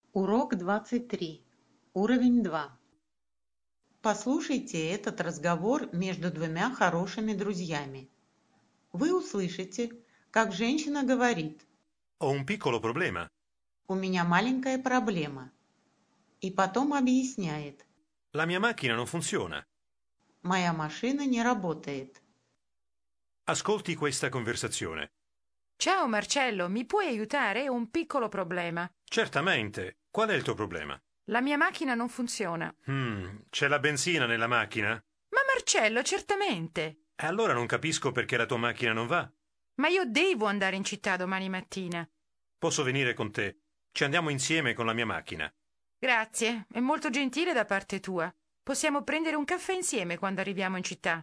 Урок 23. Уровень 2. Послушайте этот разговор между двумя хорошими друзьями. Вы услышите, как женщина говорит: Ho un piccolo problema. «У меня маленькая проблема». И потом объясняет: La mia macchina non funziona. «Моя машина не работает». Ascolti questa conversazione. Ciao Marcello, mi puoi aiutare? Ho un piccolo problema. Certamente. Qual è il tuo problema? La mia macchina non funziona. C'è la benzina nella macchina? Ma Marcello, certamente. E allora non capisco perché la tua macchina non va. Ma io devo andare in città domani mattina. Posso venire con te? Ci andiamo insieme con la mia macchina. Grazie, è molto gentile da parte tua. Possiamo prendere un caffè insieme quando arriviamo in città.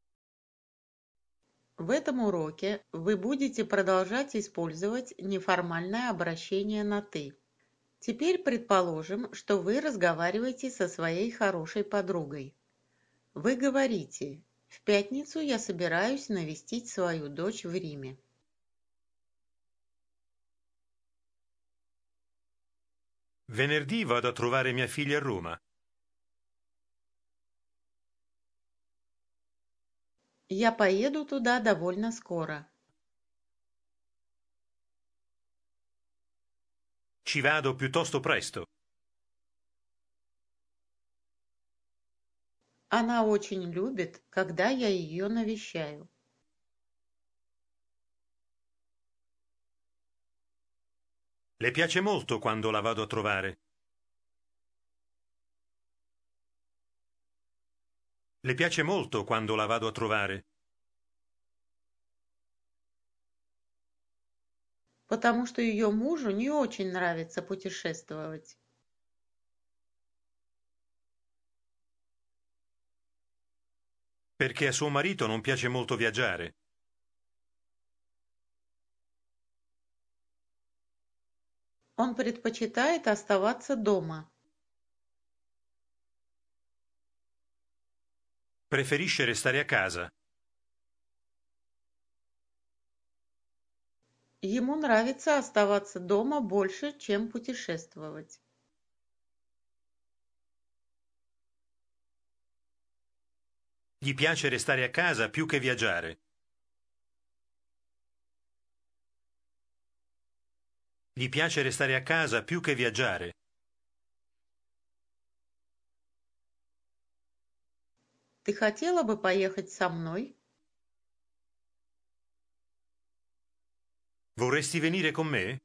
В этом уроке вы будете продолжать использовать неформальное обращение на «ты». Теперь предположим, что вы разговариваете со своей хорошей подругой. Вы говорите: «В пятницу я собираюсь навестить свою дочь в Риме». Venerdì vado a trovare mia figlia a Roma. Я поеду туда довольно скоро. Ci vado piuttosto presto. Она очень любит, когда я ее навещаю. Le piace molto quando la vado a trovare. Le piace molto quando la vado a trovare. Потому что ее мужу не очень нравится путешествовать. Perché a suo marito non piace molto viaggiare. Он предпочитает оставаться дома. Preferisce restare a casa. Ему нравится оставаться дома больше, чем путешествовать. Gli piace restare a casa più che viaggiare. Gli piace restare a casa più che viaggiare. Ты хотела бы поехать со мной? Vorresti venire con me?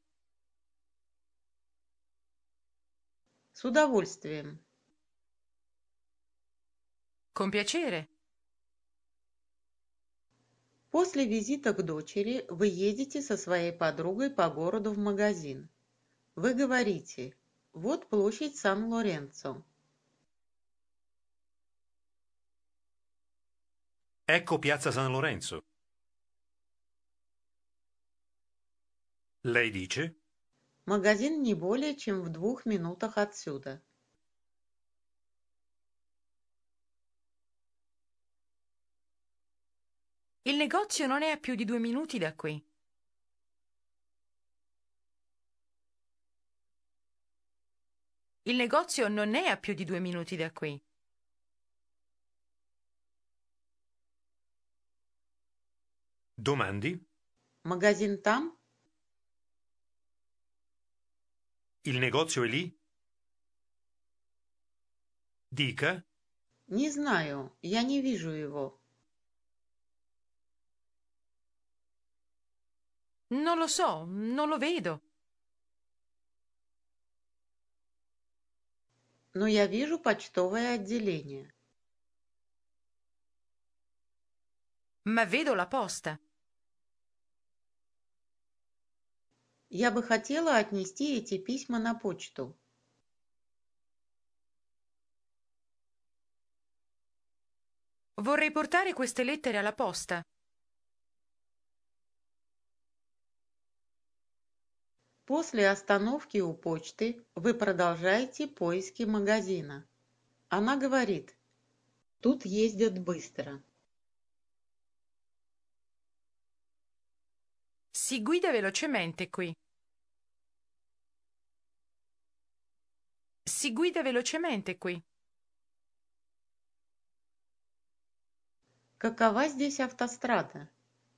С удовольствием. Con piacere. После визита к дочери вы едете со своей подругой по городу в магазин. Вы говорите: «Вот площадь Сан-Лоренцо». Ecco Piazza San Lorenzo. Lei dice: Магазин не более чем в 2 минутах отсюда. Il negozio non è a più di 2 minuti da qui. Il negozio non è a più di 2 minuti da qui. Domandi? Магазин там? Il negozio è lì? Dica: Не знаю, я не вижу его. Non lo so, non lo vedo. Но я вижу почтовое отделение. Ma vedo la posta. Я бы хотела отнести эти письма на почту. Vorrei portare queste lettere alla posta. После остановки у почты вы продолжаете поиски магазина. Она говорит: «Тут ездят быстро». Si guida velocemente qui. Si guida velocemente qui. Какова здесь автострада?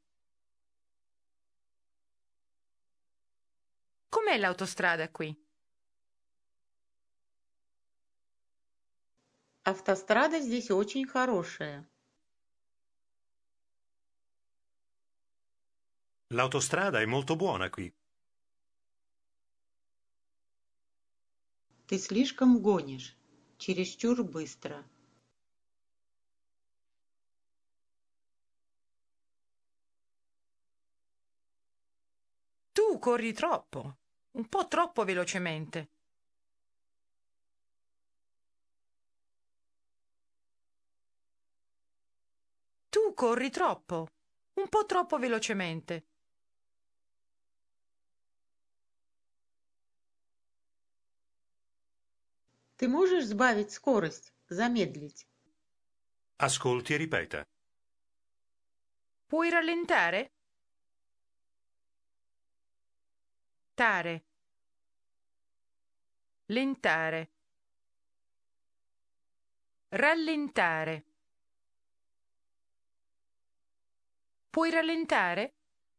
Com'è l'autostrada qui? Автострада здесь очень хорошая. L'autostrada è molto buona qui. Ты слишком гонишь. Чересчур быстро. Tu corri troppo, un po' troppo velocemente. Tu corri troppo, un po' troppo velocemente. Ты можешь сбавить скорость, замедлить? Ascolti e ripeta. Puoi rallentare? Tare. Lentare. Rallentare. Puoi rallentare?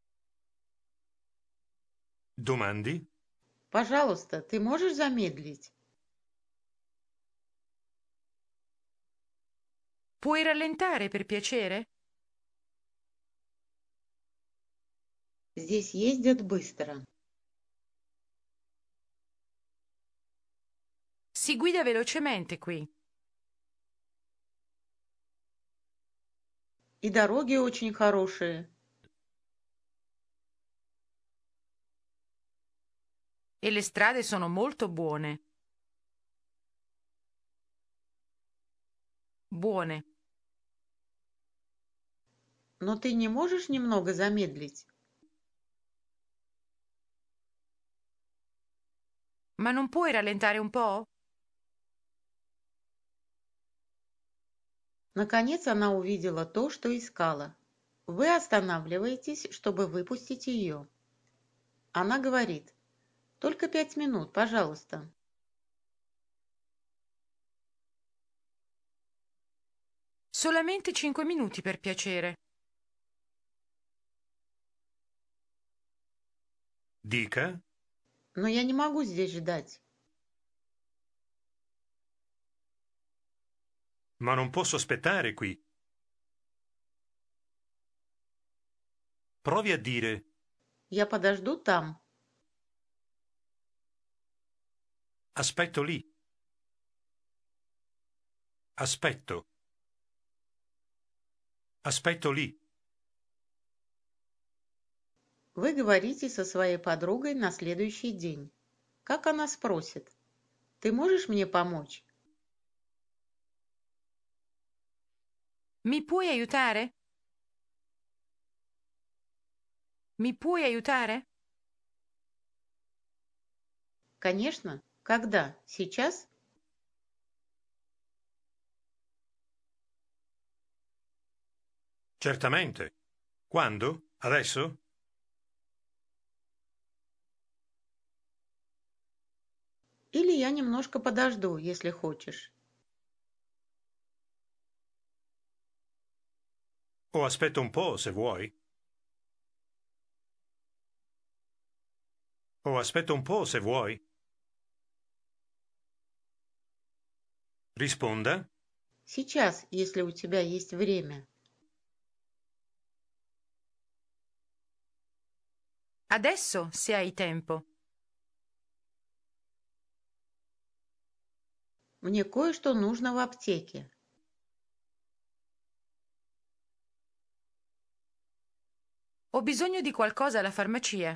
Domandi? Пожалуйста, ты можешь замедлить? Puoi rallentare per piacere? Здесь ездят быстро. Si guida velocemente qui. И дороги очень хорошие. E le strade sono molto buone. Buone. Но ты не можешь немного замедлить? Ma non puoi rallentare un po'? Наконец она увидела то, что искала. Вы останавливаетесь, чтобы выпустить ее. Она говорит: «Только 5 минут, пожалуйста». Solamente 5 minuti per piacere. Dica? Но я не могу здесь ждать. Ma non posso aspettare qui. Provi a dire Я подожду там. aspetto lì. Aspetto. Aspetto lì. Вы говорите со своей подругой на следующий день. Как она спросит: «Ты можешь мне помочь?» Mi puoi aiutare? Mi puoi aiutare? Конечно. Когда? Сейчас? Certamente. Quando? Adesso? Или я немножко подожду, если хочешь. O aspetto un po', se vuoi. O aspetto un po', se vuoi. Risponda. Сейчас, если у тебя есть время. Adesso, se hai tempo. Мне кое-что нужно в аптеке. Ho bisogno di qualcosa alla farmacia.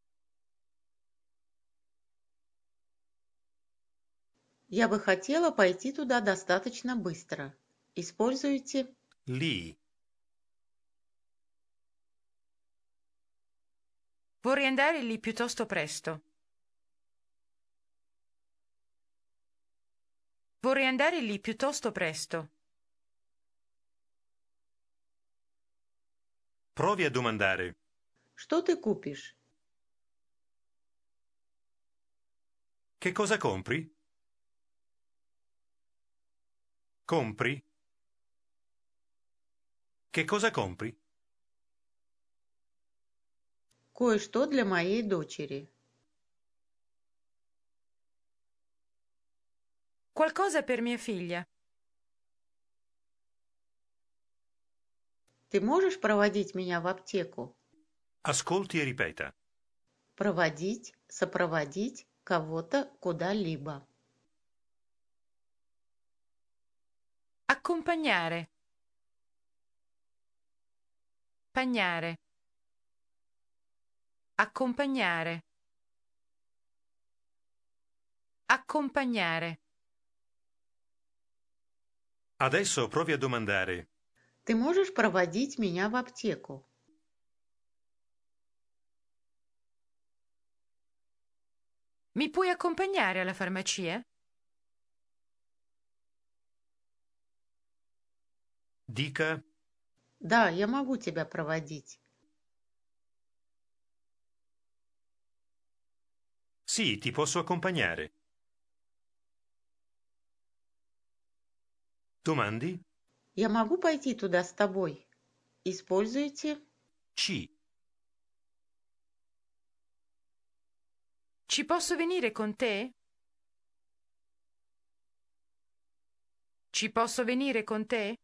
Я бы хотела пойти туда достаточно быстро. Используйте Lì. Vorrei andare lì piuttosto presto. Vorrei andare lì piuttosto presto. Provi a domandare. «Что ты купишь?» Che cosa compri? Compri? Che cosa compri? Кое-что для моей дочери. Qualcosa per mia figlia. Ты можешь проводить меня в аптеку? Ascolti e ripeta. Проводить, сопроводить кого-то куда-либо. Accompagnare. Pagnare. Accompagnare. Accompagnare. Adesso provi a domandare. Ты можешь проводить меня в аптеку? Mi puoi accompagnare alla farmacia? Dica Да, я могу тебя проводить. sì, ti posso accompagnare. Domandi? Я могу пойти туда с тобой? Используйте C. Ci posso venire con te? Ci posso venire con te?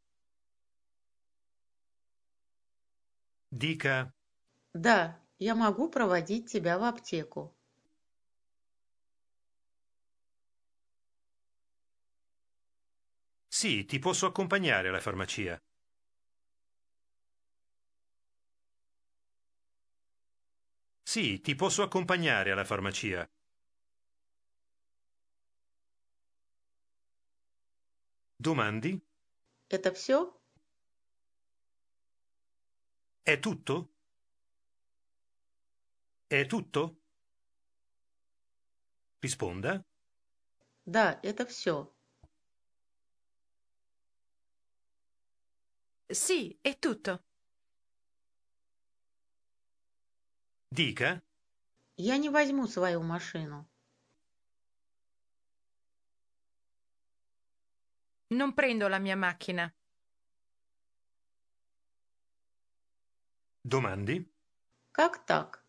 Dica Да, я могу проводить тебя в аптеку. sì, ti posso accompagnare alla farmacia. Sì, ti posso accompagnare alla farmacia. Domandi? Это все? È tutto? È tutto? Risponda. Да, это все. Sì, è tutto. Dica Я не возьму свою машину. Non prendo la mia macchina. domandi. Как так?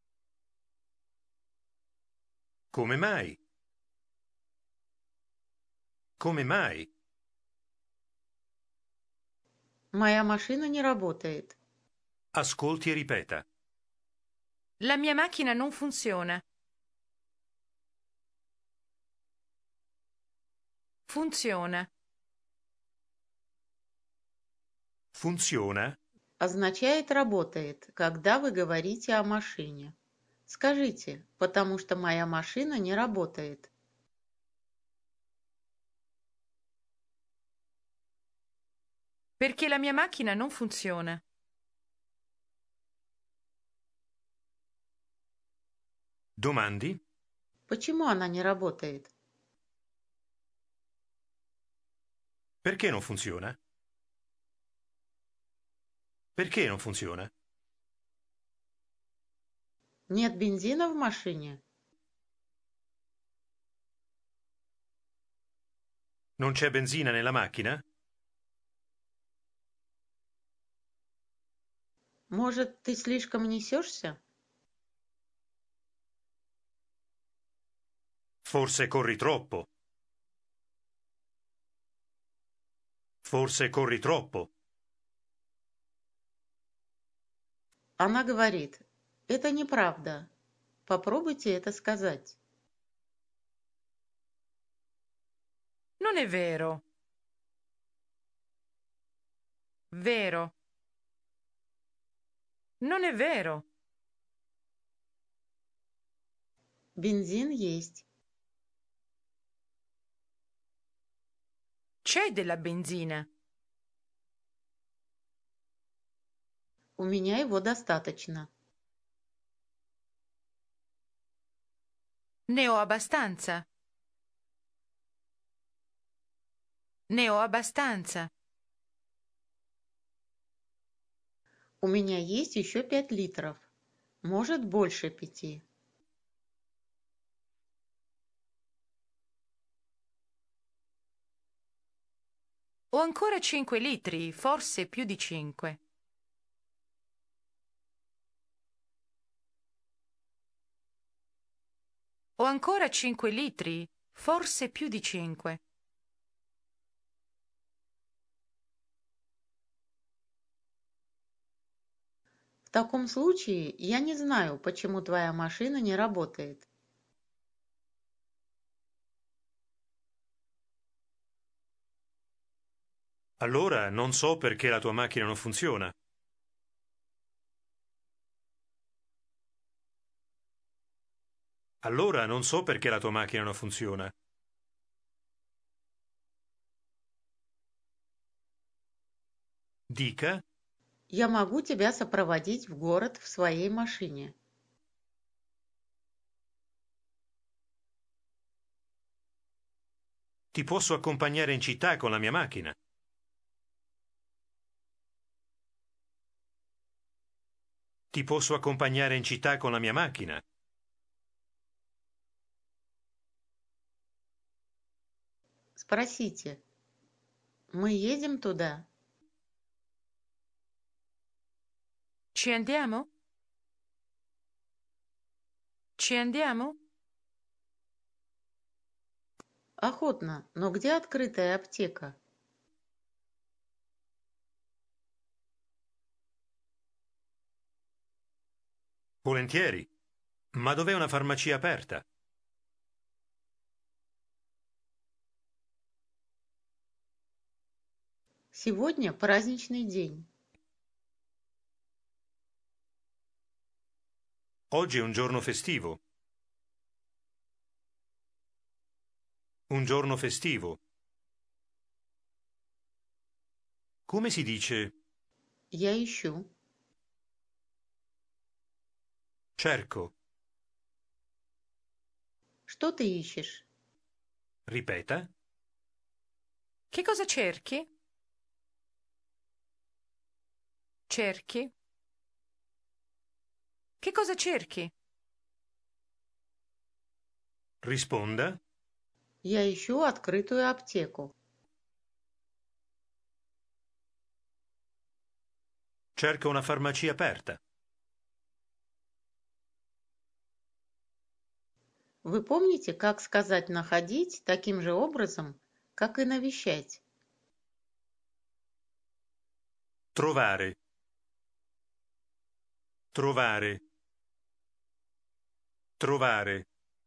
Come mai? Come mai? Моя машина не работает. Ascolti e ripeta. La mia macchina non funziona. Funziona. Funziona? Означает работает, когда вы говорите о машине. Скажите, потому что моя машина не работает. Perché la mia macchina non funziona. Domandi? Почему она не работает? Perché non funziona? Perché non funziona? Нет бензина в машине? Non c'è benzina nella macchina? Может, ты слишком несешься? Forse corri troppo. Forse corri troppo. Она говорит, это неправда. Попробуйте это сказать. Non è vero. Vero. Non è vero. Бензин есть. C'è della benzina. У меня его достаточно. Ne ho abbastanza. Ne ho abbastanza. У меня есть еще 5 литров. Может, больше 5. Ho ancora 5 litri, forse più di 5. Ho ancora 5 litri, forse più di 5. В таком случае я не знаю, почему твоя машина не работает. Allora non so perché la tua macchina non funziona. Allora non so perché la tua macchina non funziona. Dica, Я могу тебя сопроводить в город в своей машине. ti posso accompagnare in città con la mia macchina. Ti posso accompagnare in città con la mia macchina. Спросите, мы едем туда? Ci andiamo? Ci andiamo? Охотно, но где открытая аптека? Volentieri. Ma dov'è una farmacia aperta? Сегодня праздничный день. Oggi è un giorno festivo. Un giorno festivo. Come si dice Я ищу. cerco? Что ты ищешь? Ripeta. Che cosa cerchi? Cerchi? Che cosa cerchi? Risponda. Я ищу открытую аптеку. Cerco una farmacia aperta. Вы помните, как сказать «находить» таким же образом, как и навещать? Trovare. Trovare. Trovare.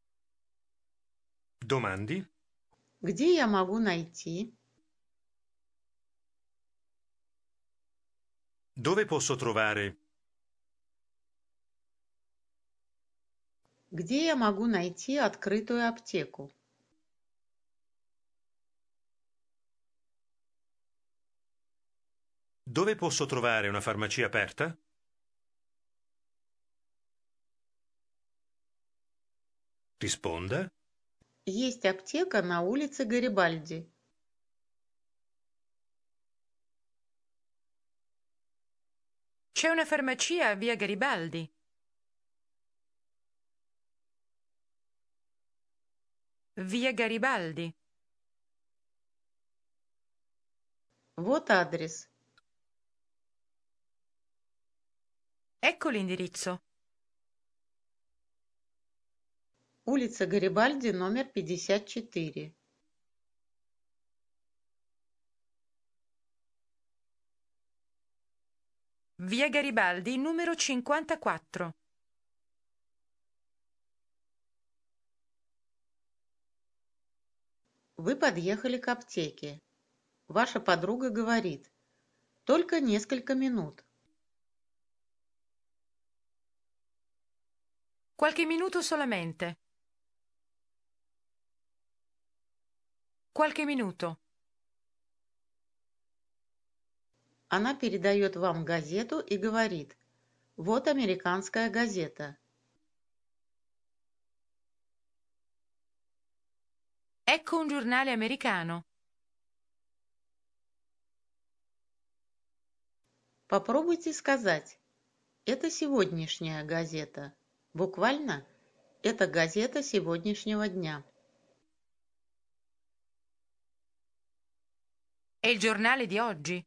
Domandi? Где я могу найти? Dove posso trovare? Где я могу найти открытую аптеку? Dove posso trovare una farmacia aperta? Risponda. Есть аптека на улице Гарибальди. C'è una farmacia a via Garibaldi. Via Garibaldi. Вот адрес. Ecco l'indirizzo. Улица Гарибальди, номер 54. Via Garibaldi, numero 54. Вы подъехали к аптеке. Ваша подруга говорит, только несколько минут. Qualche minuto solamente. Qualche minuto. Она передает вам газету и говорит, вот американская газета. Ecco un giornale americano. Попробуйте сказать, это сегодняшняя газета. Буквально, это газета сегодняшнего дня. È il giornale di oggi.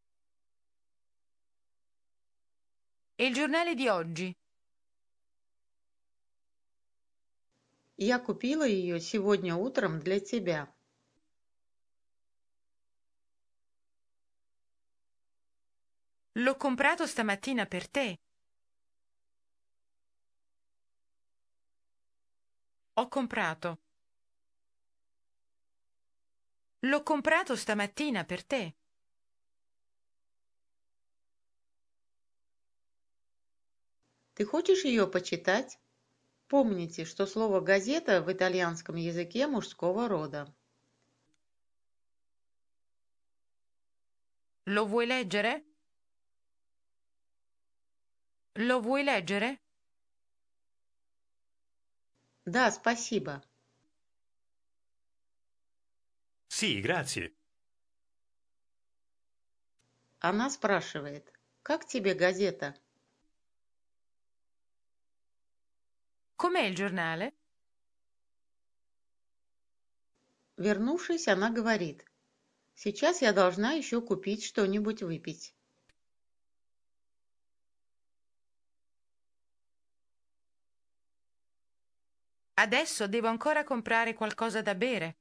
È il giornale di oggi. Я купила ее сегодня утром для тебя. L'ho comprato stamattina per te. Ho comprato. L'ho comprato stamattina per te. Ты хочешь ее почитать? Помните, что слово «газета» в итальянском языке мужского рода. Lo vuoi leggere? Lo vuoi leggere? Да, спасибо. Sì, grazie. Она спрашивает, как тебе газета? Com'è il giornale? Вернувшись, она говорит, сейчас я должна еще купить что-нибудь выпить. Adesso devo ancora comprare qualcosa da bere.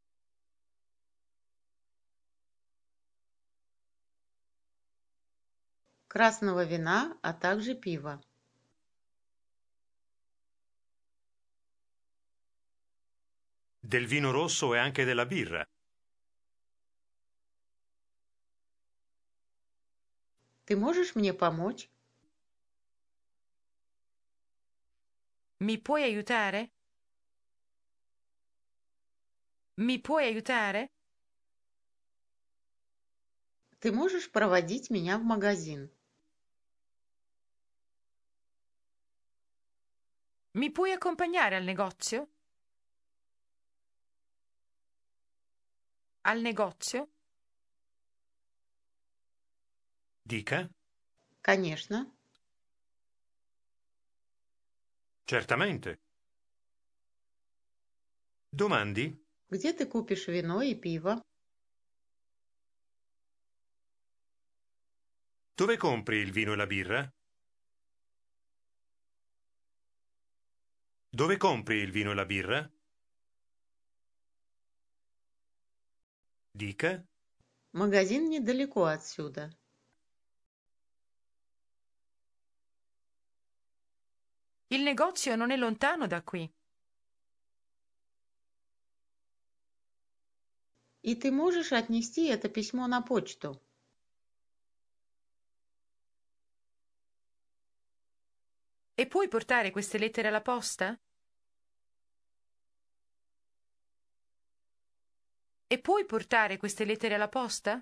Красного вина, а также пива. Del vino rosso e anche della birra. Ты можешь мне помочь? Mi puoi aiutare? Mi puoi aiutare? Ты можешь проводить меня в магазин? Mi puoi accompagnare al negozio? Al negozio? Dica. Конечно. Certamente. Domandi? Где ты купишь вино и пиво? Dove compri il vino e la birra? Dove compri il vino e la birra? Dica. Магазин недалеко отсюда. Il negozio non è lontano da qui. И ты можешь отнести это письмо на почту? E puoi portare queste lettere alla posta? E puoi portare queste lettere alla posta?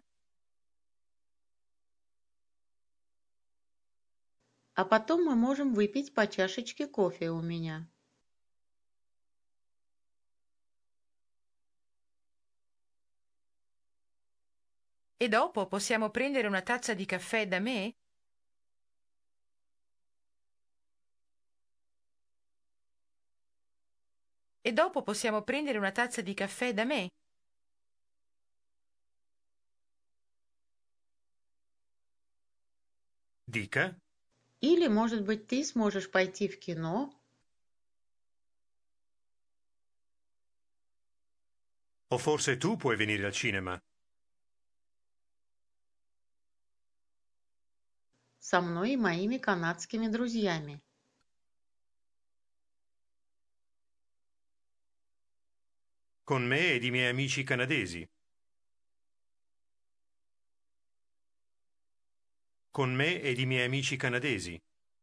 А потом мы можем выпить по чашечке кофе у меня. E dopo possiamo prendere una tazza di caffè da me? E dopo possiamo prendere una tazza di caffè da me? Dica. Или, может быть, ты сможешь пойти в кино? O forse tu puoi venire al cinema. Со мной и моими канадскими друзьями. Con me ed i miei amici canadesi. Con me ed i miei amici canadesi.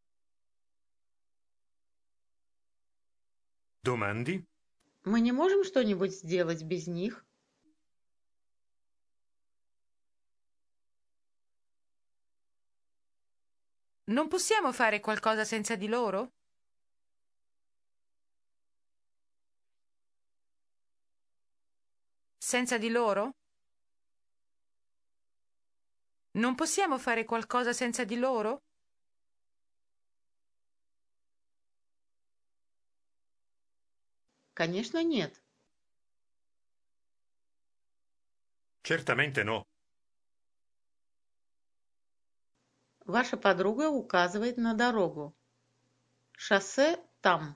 Domandi? Мы не можем что-нибудь сделать без них? Non possiamo fare qualcosa senza di loro? Senza di loro? Non possiamo fare qualcosa senza di loro? Конечно, нет. Certamente no. Ваша подруга указывает на дорогу. Шоссе там.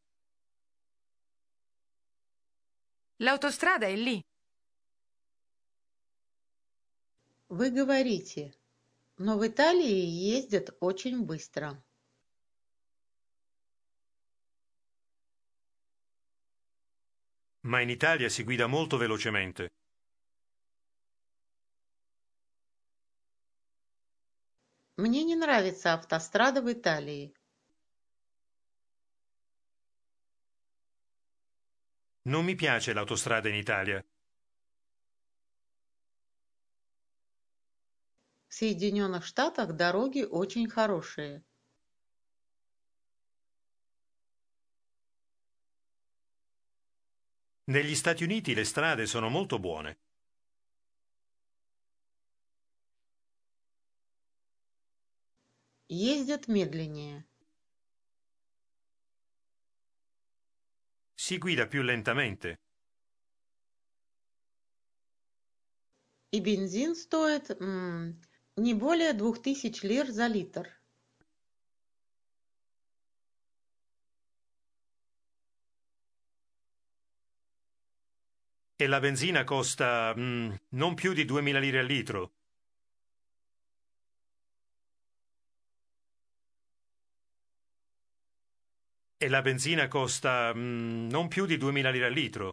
L'autostrada è lì. Вы говорите, но в Италии ездят очень быстро. Ma in Italia si guida molto velocemente. Мне не нравится автострада в Италии. Non mi piace l'autostrada in Italia. В Соединенных Штатах дороги очень хорошие. Negli Stati Uniti le strade sono molto buone. Ездят медленнее. Si guida più lentamente. И бензин стоит не более 2000 лир за литр. E la benzina costa non più di 2000 lire al litro. E la benzina costa non più di 2000 lire al litro.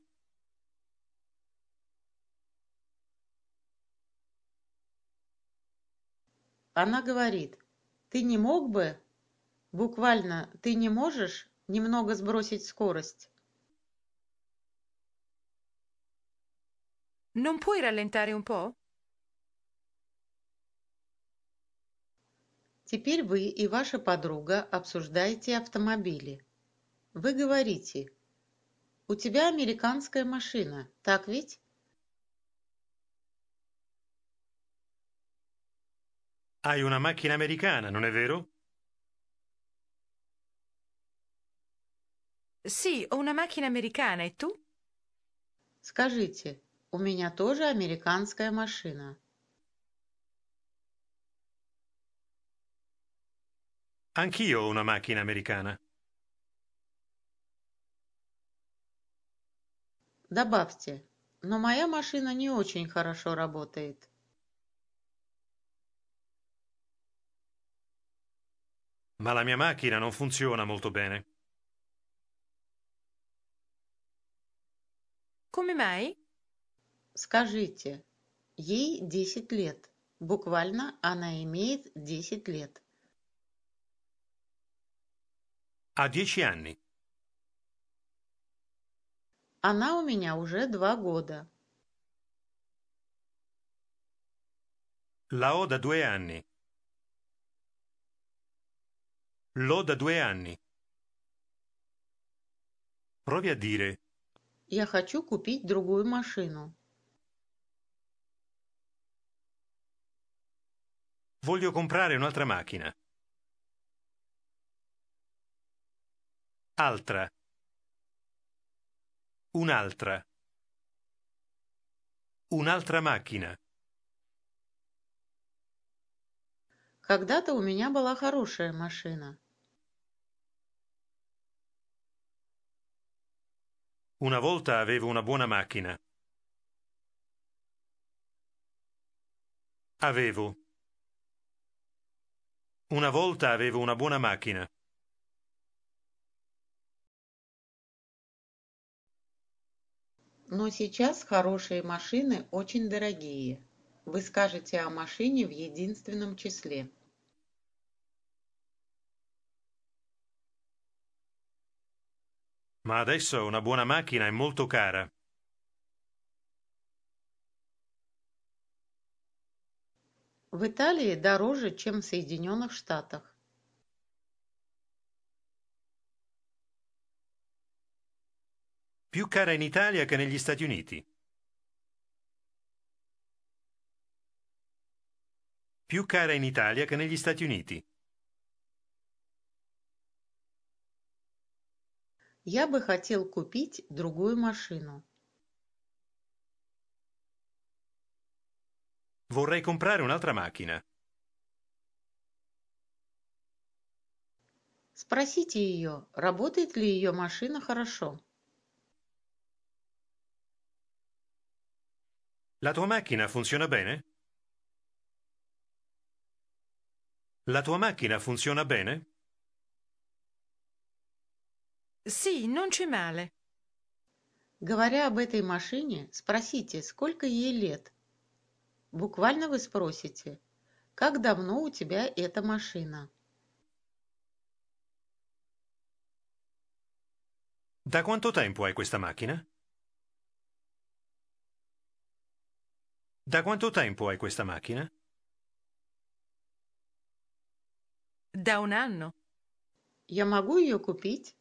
Она говорит, ты не мог бы, буквально, ты не можешь немного сбросить скорость? Non puoi rallentare un po'? Теперь вы и ваша подруга обсуждаете автомобили. Вы говорите, у тебя американская машина, так ведь? Hai una macchina americana, non è vero? Sì, ho una macchina americana, e tu? Скажите, у меня тоже американская машина. Anch'io ho una macchina americana. Добавьте, но моя машина не очень хорошо работает. Ma la mia macchina non funziona molto bene. Come mai? Скажите, ей 10 лет. Буквально она имеет 10 лет. Ha 10 anni. Она у меня уже 2 года. La ho da 2 anni. L'ho da 2 anni. Provi a dire Я хочу купить другую машину. voglio comprare un'altra macchina. Altra. Un'altra. Un'altra macchina. Когда-то у меня была хорошая машина. Una volta avevo una buona macchina. Avevo. Una volta avevo una buona macchina. Но сейчас хорошие машины очень дорогие. Вы скажете о машине в единственном числе. Ma adesso una buona macchina è molto cara. В Италии дороже, чем в Соединенных Штатах. Più cara in Italia che negli Stati Uniti. Più cara in Italia che negli Stati Uniti. Я бы хотел купить другую машину. Vorrei comprare un'altra macchina. Спросите ее, работает ли ее машина хорошо. La tua macchina funziona bene? La tua macchina funziona bene? Sì, non c'è male. Говоря об этой машине, спросите, сколько ей лет. Буквально вы спросите, как давно у тебя эта машина? Da quanto tempo hai questa macchina? Da quanto tempo hai questa macchina? Da un anno. Я могу ее купить?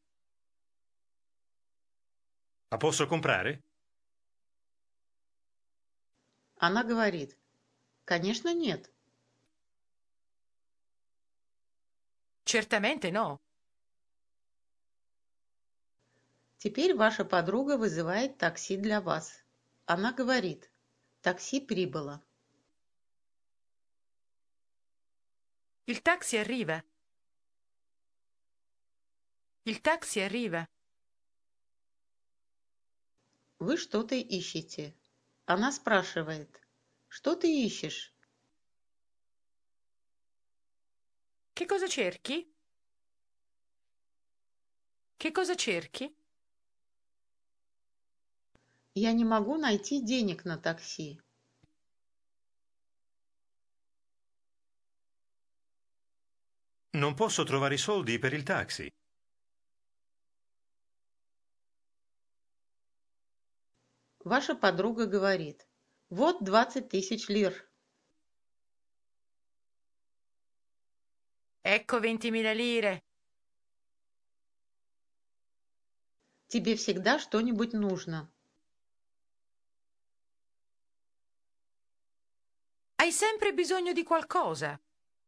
La posso comprare? Она говорит, конечно нет. Certamente no. Теперь ваша подруга вызывает такси для вас. Она говорит, такси прибыло. Il taxi arriva. Il taxi arriva. Вы что-то ищете. Она спрашивает, что ты ищешь? Che cosa cerchi? Che cosa cerchi? Я не могу найти денег на такси. Non posso trovare i soldi per il taxi. Ваша подруга говорит, вот 20 тысяч лир. Ecco 20.000 lire. Тебе всегда что-нибудь нужно. Hai sempre bisogno di qualcosa.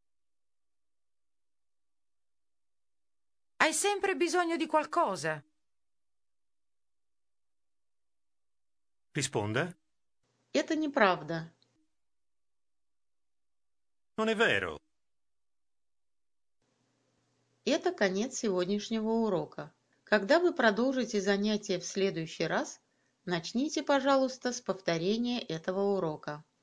Hai sempre bisogno di qualcosa. Risponda. Это неправда. Non è vero. Это конец сегодняшнего урока. Когда вы продолжите занятие в следующий раз, начните, пожалуйста, с повторения этого урока.